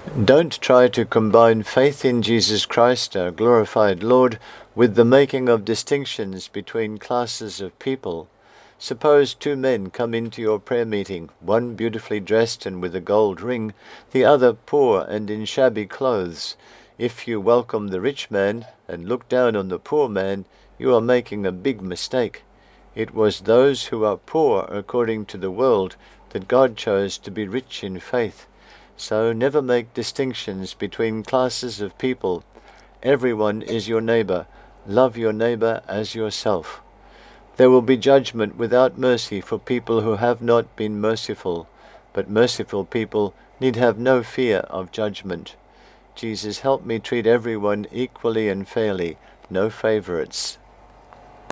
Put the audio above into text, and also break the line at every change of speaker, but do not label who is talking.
Don't try to combine faith in Jesus Christ, our glorified Lord, with the making of distinctions between classes of people. Suppose two men come into your prayer meeting, one beautifully dressed and with a gold ring, the other poor and in shabby clothes. If you welcome the rich man and look down on the poor man, you are making a big mistake. It was those who are poor according to the world that God chose to be rich in faith. So never make distinctions between classes of people. Everyone is your neighbor. Love your neighbor as yourself. There will be judgment without mercy for people who have not been merciful, but merciful people need have no fear of judgment. Jesus, help me treat everyone equally and fairly, no favorites.